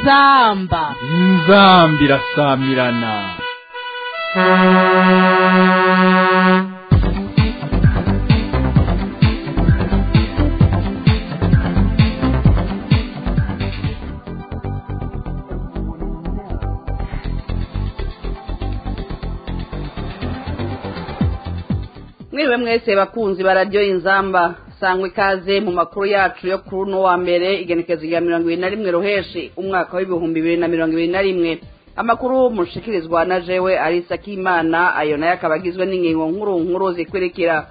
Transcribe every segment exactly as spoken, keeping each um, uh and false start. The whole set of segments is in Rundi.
inzamba inzambi irasamirana. Mwiriwe mwese bakunzi ba radio Inzamba, sangwe ikaze mu makuru yacu yo kuri no wa mbere igenekezo rya mirongo ibiri na rimwe Ruheshi umwaka w'ibihumbi bibiri na mirongo ibiri na rimwe. Amakuru mushikirizwa na jewe Arisa Kimana, ayo nayo akabagizwe n'ingingo nkuru nkuru zikurikira.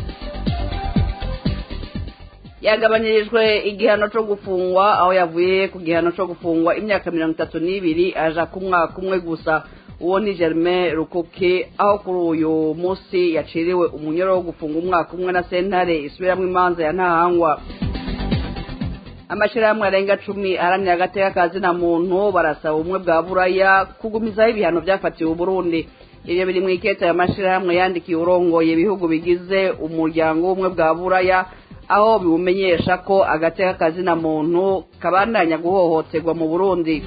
Yagabanyirijwe igihano cyo gufungwa, aho yavuye ku gihano cyo gufungwa imyaka mirongo itatu n'ibiri aja ku mwaka umwe gusa. Uwo ni Germain Rukuki, aho kuri uyu munsi yaciriwe umunyoro wo gufunga umwaka umwe na sentare isubiramwe imanza ya ntahangwa. Amashirahamwe arenga cumi aharanira agateka kazi na muntu barasaba ubumwe bwa Buraya kugumizaho ibihano byafatiwe u Burundi. Ivyo biri mw'ikete ya mashirahamwe yandikiye urongoye ibihugu bigize umuryango w'ubumwe bwa Buraya, aho bibumenyesha ko agateka kazi na muntu kabandanya guhohoterwa mu Burundi.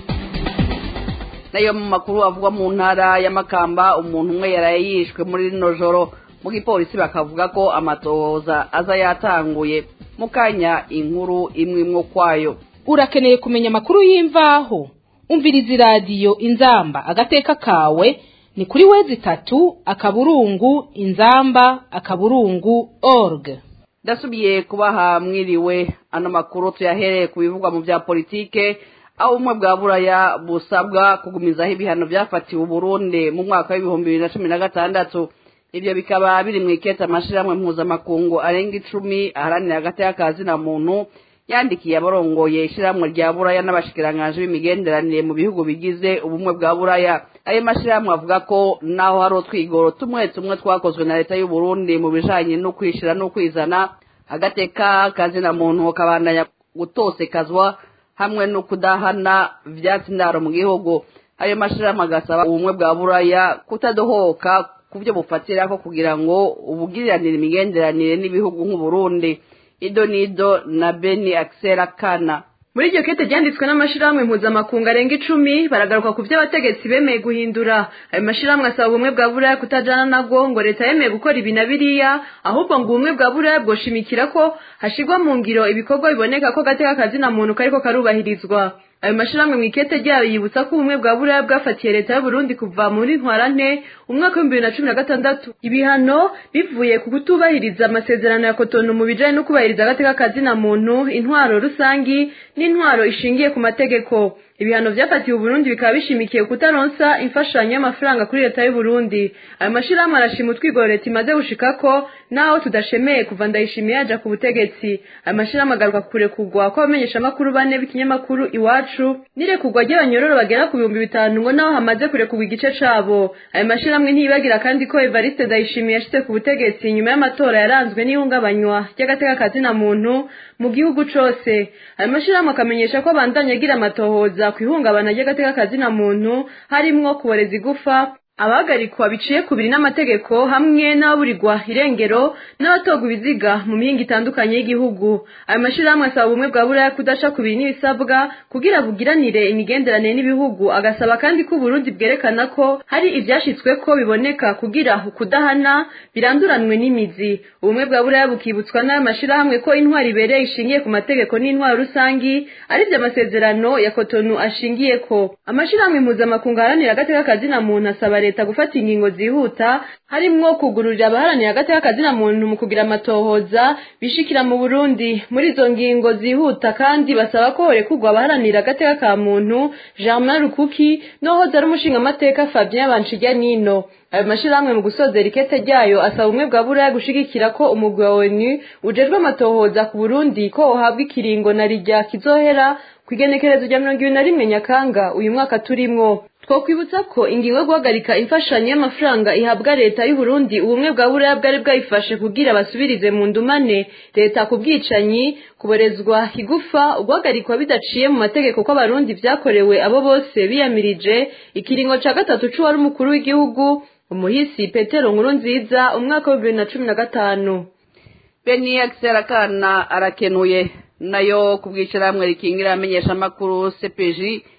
Nayo mu makuru avugwa mu ntara ya Makamba, umuntu umwe yaraye yishwe muri rino joro. Mu gipolisi bakavuga ko amatohoza aza yatanguye. Mukanya inkuru imwe imwe kwayo. Urakeneye kumenya makuru y'imvaho? Umviriza radio Inzamba agateka kawe ni kuri wezi tatu akaburungu inzamba akaburungu org. Dasubiye kubaha mwiriwe, ano makuru tuyahereye kubivugwa mu bya politike, aho umwe bwa Buraya busabwa kugumizaho ibihano byafatiwe u Burundi mu mwaka w'ibihumbi bibiri na cumi na gatandatu. Ibyo bikaba biri mw'ikete amashirahamwe mpuzamakungu arenga icumi aharanira agateka kazi na muntu yandikiye abarongoye ishirahamwe rya Buraya n'abashikiranganje b'imigenderanire mu bihugu bigize ubumwe bwa Buraya. Ayo mashirahamwe avuga ko naho hari utwigoro tumwe tumwe twakozwe na leta y'u Burundi mu bijanye no kwishira no kwizana, agateka kazi na muntu kabandanya gutosekazwa hamwe no kudahana vyatsi ndaro mu gihugu. Ayo mashirahamwe agasaba ubumwe bwa Buraya kutadohoka kuvyo bufatira ko kugira ngo ubugiriranire imigenderanire n'ibihugu nk'u Burundi. Ido nido na Beni Axela Kana. Muri iryo kete ryanditswe n'amashirahamwe mpuzamakungu arenga icumi baragaruka ku vyo abategetsi bemeye guhindura. Ayo mashirahamwe asaba ubumwe bwa Buraya kutajana nabwo ngo leta yemeye gukora ibi na biriya, ahubwo ngo ubumwe bwa Buraya bwoshimikira ko hashirwa mu ngiro ibikorwa biboneka ko gateka kazi na muntu kariko karubahirizwa. Ayo mashirahamwe mw'ikete ryayo yibutsa ko ubumwe bwa Buraya bwafatiye leta y'u Burundi kuva muri ntwarante umwaka w'ibihumbi bibiri na cumi na gatandatu ibihano bivuye ku kutubahiriza amasezerano ya Cotonou mu bijanye no kubahiriza agateka kazi na muntu, intwaro rusangi n'intwaro ishingiye ku mategeko. Ibihano vyafatiwe u Burundi bikaba bishimikiye kutaronsa imfashanyo y'amafaranga kuri leta y'u Burundi. Ayo mashirahamwe arashima utwigoro leta imaze gushikako naho tudashemeye kuva Ndayishimiye aja ku butegetsi. Ayo mashirahamwe agaruka kure kugwa ko abamenyesha makuru bane b'ikinyamakuru Iwacu nirekugwa ry'abanyororo bagera ku bihumbi bitanu ngo naho hamaze kure kugwa igice cabo. Ayo mashirahamwe ntibagira kandi ko Evariste Ndayishimiye yashitse ku butegetsi nyuma y'amatora yaranzwe n'ihungabanywa ry'agateka kazi na muntu mu gihugu cose. Ayo mashirahamwe akamenyesha ko abandanya agira amatohoza kwihungabana ry'agateka kazi na muntu harimwo kuboreza igufa, abahagarikwa biciye kubiri n'amategeko hamwe n'ababurirwa irengero n'abatogwa ibiziga mu mihingo itandukanye y'igihugu. Ayo mashirahamwe asaba ubumwe bwa Buraya kudaca kubiri n'ibisabwa kugira bugiranire imigenderanire n'ibihugu, agasaba kandi ko Burundi bwerekana ko hari ivyashitswe ko biboneka kugira ukudahana biranduranwe n'imizi. Ubumwe bwa Buraya bukibutswa n'ayo mashirahamwe ko intwari ibereye ishingiye ku mategeko n'intwaro rusangi ari vyo amasezerano ya Cotonou ashingiyeko. Amashirahamwe mpuzamakungu aharanira agateka kazi na muntu asaba leta gufata ingingo zihuta harimwo kugururira abaharanira agateka kazi na muntu mu kugira amatohoza bishikira mu Burundi. Muri izo ngingo zihuta kandi basaba ko horekugwa abaharanira agateka ka muntu Germain Rukuki nohoza ari umushinga amateka Fabien Banshijyanino. Ayo mashirahamwe mu gusozera ikete ryayo asaba ubumwe bwa Buraya gushigikira ko umugwi wa O N U ujejwe amatohoza ku Burundi ko uhabwa ikiringo na rijya kizohera kwigenekerezo rya mirongo ibiri na rimwe Nyakanga uyu mwaka turimwo. Twokwibutsa ko ingingo yo guhagarika imfashanyo y'amafaranga ihabwa leta y'u Burundi ubumwe bwa Buraya bwari bwayifashe kugira basubirize mu ndumane leta ku bwicanyi, kuborezwa igufa, uguhagarikwa bidaciye mu mategeko ko abarundi vyakorewe abo bose biyamirije ikiringo ca gatatu c'uwari umukuru w'igihugu umuhisi Petero Nkurunziza umwaka wa bibiri na cumi na gatanu. Beni Axela Kana arakenuye. Nayo kubwishyiramwe rikingira amenyesha makuru C P J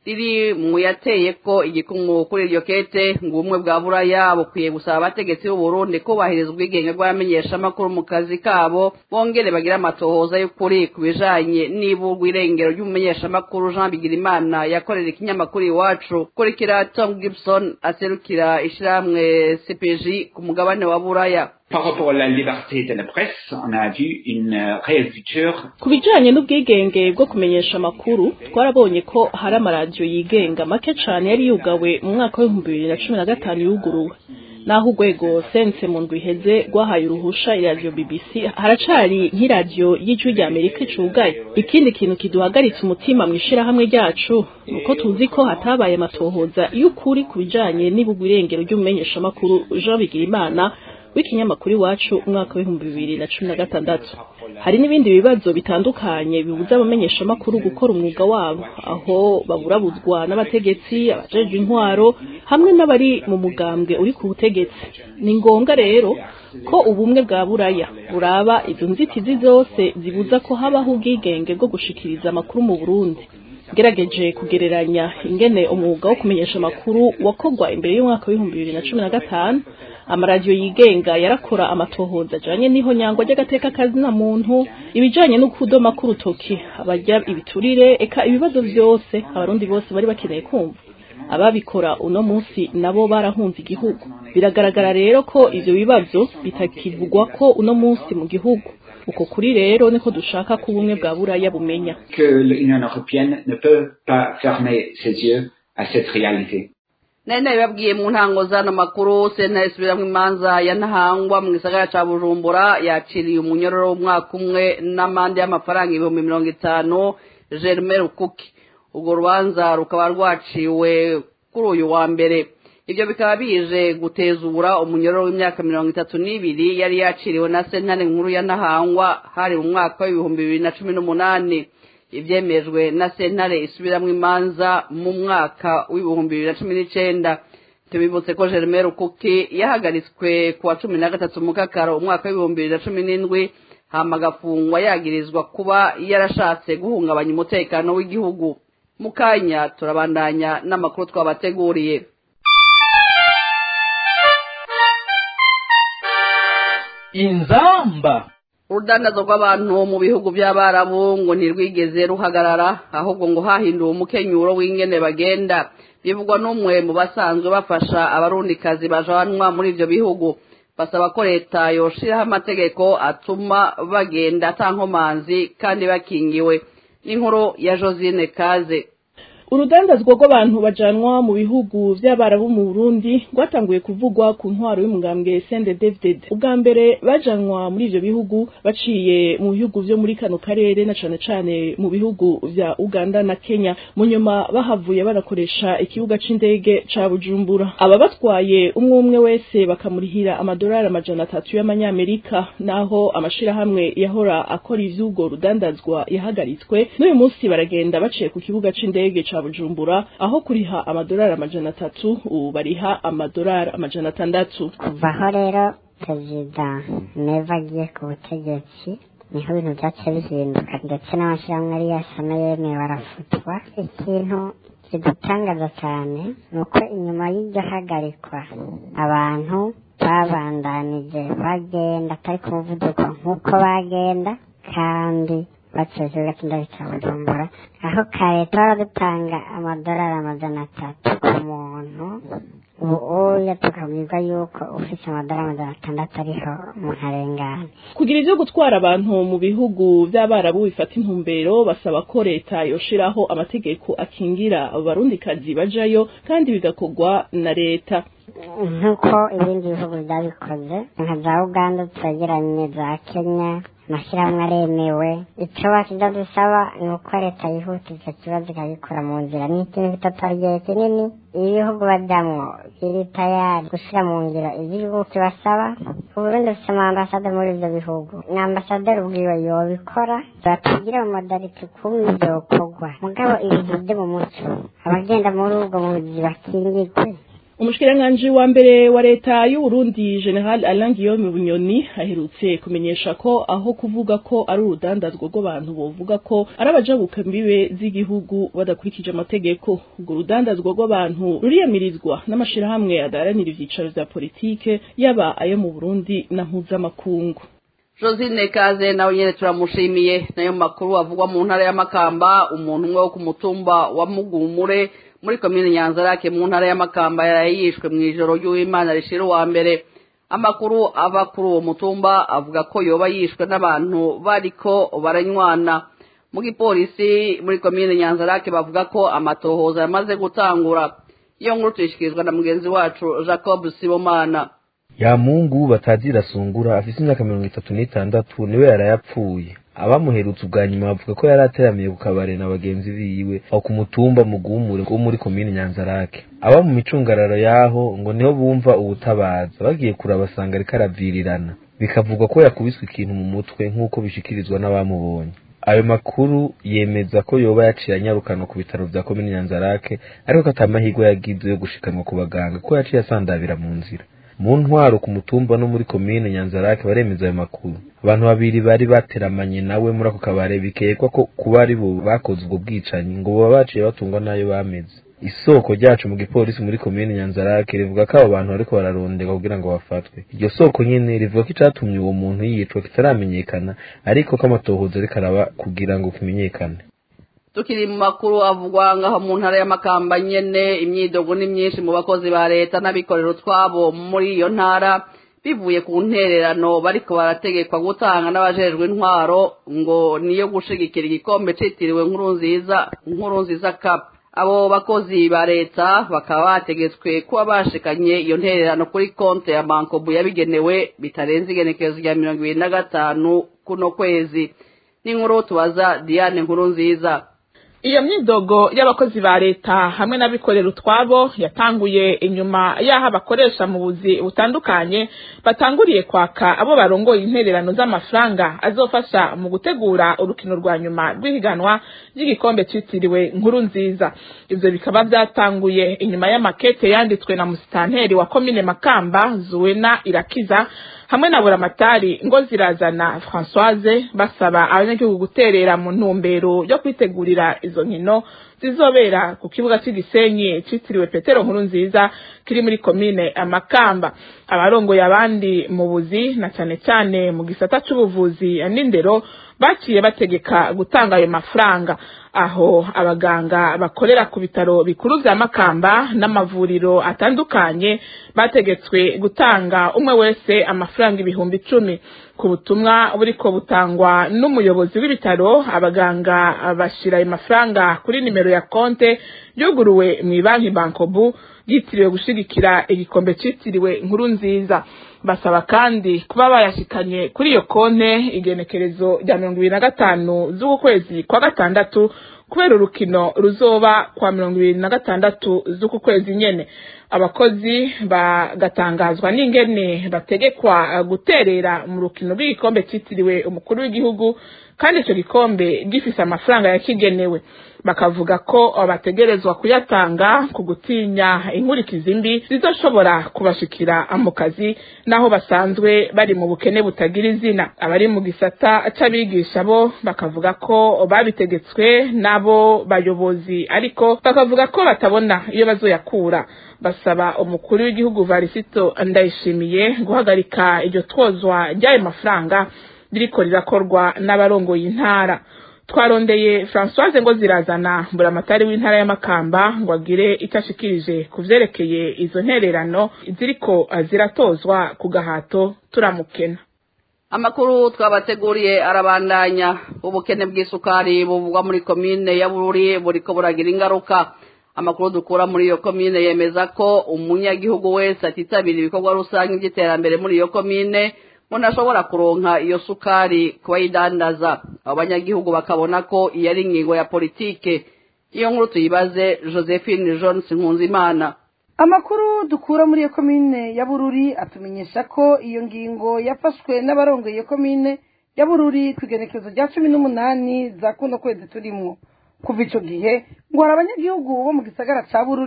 riri mu yateye ko igikumu kuri iryo kete ngo ubumwe bwa buraya bukwiye gusaba abategetsi b'u Burundi kubahiriza ubwigenge bw'abamenyeshamakuru mu kazi kabo bongere bagira amatohoza y'ukuri ku bijanye n'iburwa irengero ry'umumenyeshamakuru Jean Bigirimana yakorera ikinyamakuru Iwacu kurikira Tom Gibson aserukira ishiramwe C P J ku mugabane wa buraya. Par rapport à la liberté de la presse, on a vu une réelle rupture. Ku bijanye n'ubwigenge bwo kumenyesha amakuru twarabonye ko hari amaradiyo yigenga make cane yari yugawe mu mwaka w'ibihumbi bibiri na cumi na gatanu yuguruwe naho urwego sense mu ndwi iheze rwahaye uruhusha iradiyo B B C haracari nk'iradiyo y'ijwi rya Amerika icugaye. Ikindi kintu kiduhagaritse umutima mw'ishirahamwe ryacu nuko tuzi ko hatabaye amatohoza y'ukuri ku bijanye n'ibugwa irengero ry'umumenyesha amakuru Jean Bigirimana w'ikinyamakuru Iwacu umwaka w'ibihumbi bibiri na cumi na gatandatu. Hari n'ibindi bibazo bitandukanye bibuza abamenyesha amakuru gukora umwuga wabo, aho baburabuzwa n'abategetsi, abajejwe intwaro hamwe n'abari mu mugambwe uri ku butegetsi. Ni ngombwa rero ko ubumwe bwa buraya buraba izo nzitizi zose zibuza ko habaho ubwigenge bwo gushikiriza amakuru mu Burundi. Gerageje kugereranya ingene umwuga wo kumenyesha amakuru wakogwa imbere y'umwaka w'ibihumbi bibiri na cumi na gatanu, amaradiyo yigenga yarakora amatohoza ajanye niho nyangwa ry'agateka kazi na muntu, ibijanye no kudoma ku rutoki abajya ibiturire, eka ibibazo byose abarundi bose bari bakeneye kumva. Ababikora uno munsi nabo barahunze igihugu. Biragaragara rero ko ivyo bibazo bitakivugwa ko uno munsi mu gihugu. Uko kuri rero niko dushaka ko ubumwe bwa buraya bumenya que l'Union européenne ne peut pas fermer ses yeux à cette réalité. Nari nabibabwiye mu ntango zano makuru sentare isubiramwo imanza ya Ntahangwa mu gisagara ca Bujumbura yaciriye umunyororo w'umwaka umwe n'amande y'amafaranga ibihumbi mirongo itanu Germain Rukuki. Urwo rubanza rukaba rwaciwe kuri uyu wa mbere. Ibyo bikaba bije gutezura umunyororo w'imyaka mirongo itatu n'ibiri yari yaciriwe na sentare nkuru ya Ntahangwa hari mu mwaka w'ibihumbi bibiri na cumi n'umunani. Ivyemejwe na sentare isubiramwo imanza mu mwaka w'ibihumbi bibiri na cumi n'icenda. Tubibutse ko Germain Rukuki yahagaritswe ku wa cumi na gatatu Mukakaro umwaka w'ibihumbi bibiri na cumi n'indwi hama agafungwa yagirizwa kuba yarashatse guhungabanya umutekano w'igihugu. Mukanya turabandanya n'amakuru twabateguriye. Inzamba. Urudanazo rw'abantu mu bihugu by'Abarabu ngo ntirwigeze ruhagarara, ahubwo ngo hahinduwe umukenyuro w'ingene bagenda. Bivugwa n'umwe mu basanzwe bafasha abarundikazi bajanwa muri ivyo bihugu. Basaba ko leta yoshiraho amategeko atuma bagenda atankomanzi kandi bakingiwe. Inkuru ya Josine Kaze. Urudandazwa rw'abantu bajanwa mu bihugu vy'Abarabu mu Burundi rwatanguye kuvugwa ku ntwaro y'umugambwe C N D D F D D. Ubwa mbere bajanwa muri ivyo bihugu baciye mu bihugu vyo muri kano karere na cane cane mu bihugu vya Uganda na Kenya. Mu nyuma bahavuye barakoresha ikibuga c'indege ca Bujumbura. Aba batwaye umwe umwe wese bakamurihira amadolari amajana atatu y'amanyamerika, naho amashirahamwe yahora akora ivy'ubwo rudandazwa yahagaritswe. N'uyu munsi baragenda baciye ku kibuga c'indege ca Bujumbura aho kuriha amadolari amajana atatu ubu bariha amadolari amajana atandatu. Kuvaho rero perezida Neva agiye ku butegetsi niho ibintu byace bihinduka ndetse n'amashyirahamwe yari yasana yemeye barafutwa. Ikintu kidutangaza cyane ni uko inyuma y'iryo hagarikwa abantu babandanije bagenda atari ku muvuduko nk'uko bagenda kandi baceje gatindari cya Bujumbura, aho kare baradutanga amadolari amajana atatu ku muntu, ubu oya tukabwirwa yuko ufite amadolari amajana atandatu ariho umuntu arengana. Kugira ivyo gutwara abantu mu bihugu vy'Abarabu bifata intumbero, basaba ko leta yoshiraho amategeko akingira abarundikazi bajayo kandi bigakorwa na leta nk'uko ibindi bihugu byabikoze nka za Uganda twegeranye za Kenya. Amashyirahamwe aremewe. Icyo bakijya dusaba ni uko leta yihuta icyo kibazo ikagikora mu nzira. Ni ikintu bitatwara igihe kinini. Ibihugu bajyamwo biri tayari gushyira mu ngiro igihugu kibasaba. Uburundi bufite amambasade muri ibyo bihugu, ni ambasaderi ubwiwe yobikora, batugira mu modalite ukuntu byokorwa. Mugabo ibintu byo mu muco abagenda muri ubwo buzi bakingirwe Umushikiranganji wa mbere wa leta y'u Burundi General Alain Guillaume Bunyoni aherutse kumenyesha ko aho kuvuga ko ari urudandazwa rw'abantu bovuga ko ari abajabuka mbibe z'igihugu badakurikije amategeko. Urwo rudandazwa rw'abantu ruriyamirizwa n'amashirahamwe adaharanira ivyicaro vya politike yaba ayo mu Burundi na mpuzamakungu. Josine Kaze nawe nyene turamushimiye. Nayo makuru avugwa mu ntara ya Makamba, umuntu umwe wo ku mutumba wa Mugumure muri komine Nyanzarake mu ntara ya Makamba yarayishwe mu ijoro ry'Imana rishira wa mbere. Amakuru ava kuri uwo mutumba avuga ko yoba yishwe n'abantu bariko baranywana. Mu gipolisi muri komine Nyanzarake bavuga ko amatohoza yamaze gutangura. Iyo nkuru tuyishikirizwa na mugenzi wacu Jacob Sibomana. Ya Mungu batazira sungura afise imyaka mirongo itatu n'itandatu niwe yarayapfuye. Abamuherutse ubwa nyuma bavuga ko yarateramiye ku kabare na bagenzi biwe aho ku mutumba Mugumure wo muri komine Nyanzarake. Aba mu micungararo yaho ngo niho bumva ubutabaza bagiye kurabasanga ariko aravirirana. Bikavugwa ko yakubiswe ikintu mu mutwe nk'uko bishikirizwa n'abamubonye. Ayo makuru yemeza ko yoba yaciye anyarukana ku bitaro vya komine Nyanzarake ariko ko atamahirwe yagize yo gushikanwa ku baganga ko yaciye asandabira mu nzira. Mu ntwaro ku mutumba no muri komine Nyanzarake baremeza ayo makuru. Abantu babiri bari bateramanye nawe muri ako kabare bikekwa ko kuba ari bo bakoze ubwo bwicanyi ngo baba baciye batungwa nayo bameze. Isoko ryacu mu gipolisi muri komine Nyanzarake rivuga ko abo bantu bariko bararondeka kugira ngo bafatwe. Iryo soko nyene rivuga ko icatumye uwo muntu yicwa kitaramenyekana ariko ko amatohoza ariko araba kugira ngo kimenyekane. Tukiri mu makuru avugwa ngaho mu ntara ya Makamba nyene imyidogo ni myinshi mu bakozi ba leta n'abikorera twabo muri iyo ntara bivuye ku ntererano bariko barategekwa gutanga n'abajejwe intwaro ngo niyo gushigikira igikombe citiriwe nkuru nziza nkuru nziza cup. Abo bakozi ba leta bakaba bategetswe kuba bashikanye iyo ntererano kuri konte ya Bankobu yabigenewe bitarenze igenekerezo rya mirongo ibiri na gatanu kuno kwezi. N'inkuru tubaza Diane Nkuru nziza. Iyo myidogo y'abakozi ba leta hamwe n'abikorera utwabo yatanguye inyuma yaha bakoresha mu buzi butandukanye batanguriye kwaka abo barongoye intererano z'amafaranga azofasha mu gutegura urukino rwa nyuma rw'ihiganwa ry'igikombe citiriwe nkuru nziza. Ivyo bikaba byatanguye inyuma y'amakete yanditswe na musitanteri wa komine Makamba Zuwena Irakiza hamwe na buramatari ngo zirazana Françoise basaba abanyagihugu guterera mu ntumbero yo kwitegurira izo nkino zizobera ku kibuga cy'Igisenyi citiriwe Petero Nkuru nziza kiri muri komine Amakamba. Abarongoye abandi mu buzi na cyane cyane mu gisata c'ubuvuzi n'indero baciye bategeka gutanga ayo mafaranga. Aho abaganga bakorera ku bitaro bikuru vya Makamba n'amavuriro atandukanye bategetswe gutanga umwe wese amafaranga ibihumbi icumi. Ku butumwa buriko butangwa n'umuyobozi w'ibitaro abaganga bashira ayo mafaranga kuri nimero ya konte yuguruwe mu banki Bankobu yitiriwe gushigikira igikombe citiriwe nkuru nziza. Basaba kandi kuba bayashikanye kuri iyo konte igenekerezo rya mirongo ibiri na gatanu z'ukwezi kwa gatandatu kubera urukino ruzoba kwa mirongo ibiri na gatandatu z'uku kwezi nyene. Abakozi bagatangazwa n'ingene bategekwa guterera mu rukino rw'igikombe citiriwe umukuru w'igihugu kandi ico gikombe gifise amafaranga yakigenewe. Bakavuga ko bategerezwa kuyatanga ku gutinya inkurikizi mbi zizoshobora kubashikira mu kazi naho basanzwe bari mu bukene butagira izina. Abari mu gisata c'abigisha bo bakavuga ko babitegetswe nabo bayobozi ariko bakavuga ko batabona iyo bazoyakura. Basaba umukuru w'igihugu Varisito Ndayishimiye guhagarika iryo twozwa ry'ayo mafaranga biriko rirakorwa n'abarongoye intara. Twarondeye Françoise ngo zirazana buramatari w'intara ya Makamba ngo agire itashikirije kuvyerekeye izo ntererano ziriko ziratozwa ku gahato turamukena. Amakuru twabateguriye arabandanya. Ubukene bw'isukari buvugwa muri komine ya Bururi buriko buragira ingaruka. Amakuru dukura muri iyo komine yemeza ko umunyagihugu wese atitabira ibikorwa rusange by'iterambere muri iyo komine muna ashobora kuronka iyo sukari kuba yidandaza. Abanyagihugu bakabona ko iyo ari ingingo ya politike. Iyo nkuru tuyibaze Josephine Jones Nkunzimana. Amakuru dukura muri iyo komine ya Bururi atumenyesha ko iyo ngingo yafashwe n'abarongoye iyo komine ya Bururi kwigenekezo rya cumi n'umunani za kuno kwezi turimwo. Kuva ico gihe ngo hari abanyagihugu bo mu gisagara ca Bururi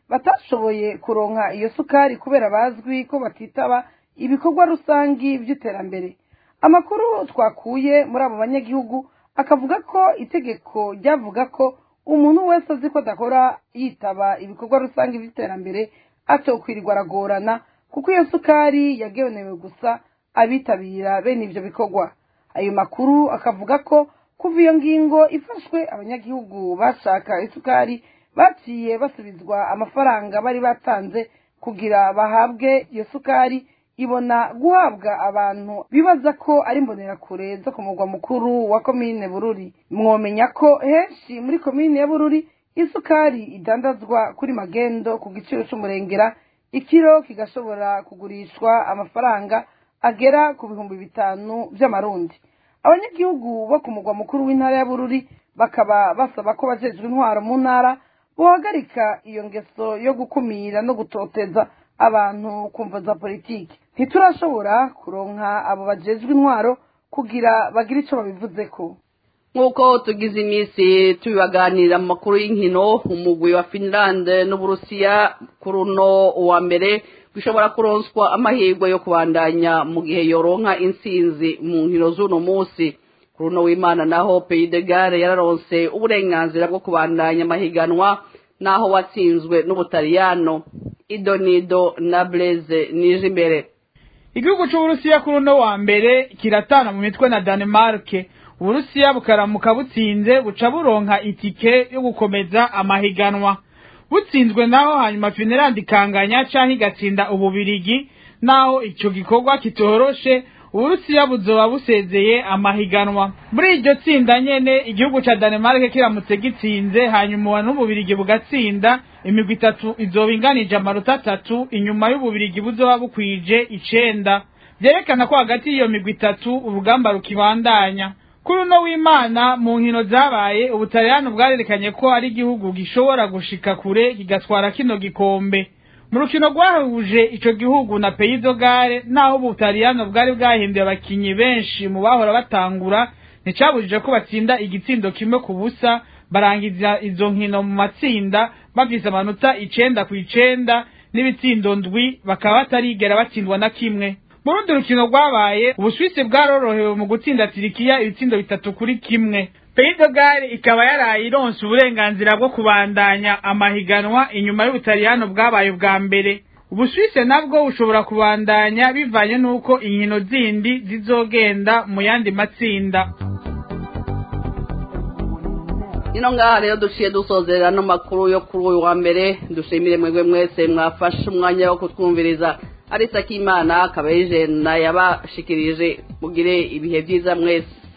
batashoboye kuronka iyo sukari kubera bazwi ko batitaba ibikorwa rusangi by'iterambere. Amakuru twakuye muri abo banyagihugu akavuga ko itegeko ryavuga ko umuntu wese azi ko adakora yitaba ibikorwa rusangi by'iterambere atokwirirwa aragorana kuko iyo sukari yagenewe gusa abitabira bene ivyo bikorwa. Ayo makuru akavuga ko kuva iyo ngingo ifashwe abanyagihugu bashaka isukari baciye basubizwa amafaranga bari batanze kugira bahabwe iyo sukari, ibona guhabwa abantu bibaza ko ari imbonerakure zo ku mugwa mukuru wa komine Bururi. Mwomenya ko henshi muri komine ya Bururi isukari idandazwa kuri magendo ku giciro c'umurengera, ikiro kigashobora kugurishwa amafaranga agera ku bihumbi bitanu vy'amarundi. Abanyagihugu bo ku mugwa mukuru w'intara ya Bururi bakaba basaba ko bajejwe intwaro mu ntara bohagarika iyo ngeso yo gukumira no gutoteza abantu kumva za politiki. Ntiturashobora kuronka abo bajejwe intwaro kugira bagire ico babivuzeko. Nk'uko tugize iminsi tubibaganira mu makuru y'inkino, umugwi wa Finland n'Uburusiya kuri uno wa mbere bishobora kuronswa amahirwe yo kubandanya mu gihe yoronka intsinzi mu nkino z'uno munsi. Kuri uno w'Imana naho Pays de Galles yararonse uburenganzira bwo kubandanya amahiganwa naho watsinzwe n'Ubutaliyano. Idonido na Blaise nije imbere. Igihugu c'Uburusiya kuri uno wa mbere kiratana mu mitwe na Denmark. Uburusiya bukaramuka butsinze buca buronka itike yo gukomeza amahiganwa. Butsinzwe naho hanyuma Finland ikanganya canke igatsinda Ububirigi, naho ico gikorwa kitoroshe Uburusiya buzoba busezeye amahiganwa. Muri iryo tsinda nyene igihugu ca Denmark kiramutse gitsinze hanyuma n'Ububirigi bugatsinda, imigwi itatu izoba inganije amanota atatu inyuma y'Ububirigi buzoba bukwije icenda. Vyerekana ko hagati y'iyo migwi itatu urugamba rukibandanya. Kuri uno w'Imana mu nkino zabaye Ubutaliyano bwarerekanye ko ari igihugu gishobora gushika kure kigatwara kino gikombe. Mu rukino rwahuje ico gihugu na Pays de Galles, naho Ubutaliyano bwari bwahinduye abakinyi benshi mu bahora batangura, nicabujije ko batsinda igitsindo kimwe ku busa, barangiza izo nkino mu matsinda bafise amanota icenda ku icenda n'ibitsindo ndwi, bakaba batarigera batsindwa na kimwe. Mu rundi rukino rwabaye Ubuswisi bwarorohewe mu gutsinda Turikiya ibitsindo bitatu kuri kimwe. Pays de Galles ikaba yaraye ironse uburenganzira bwo kubandanya amahiganwa inyuma y'Ubutaliyano bwabaye bwa mbere. Ubuswisi nabwo ushobora kubandanya bivanye nuko inkino zindi zizogenda mu yandi matsinda. Ino ngaha rero duciye dusozerera no makuru yo kuri uyu wa mbere. Dushimire mwebwe mwese mwafashe umwanya wo kutwumviriza. Arisa Kimana akaba yije na yabashikirije mugire ibihe byiza mwese.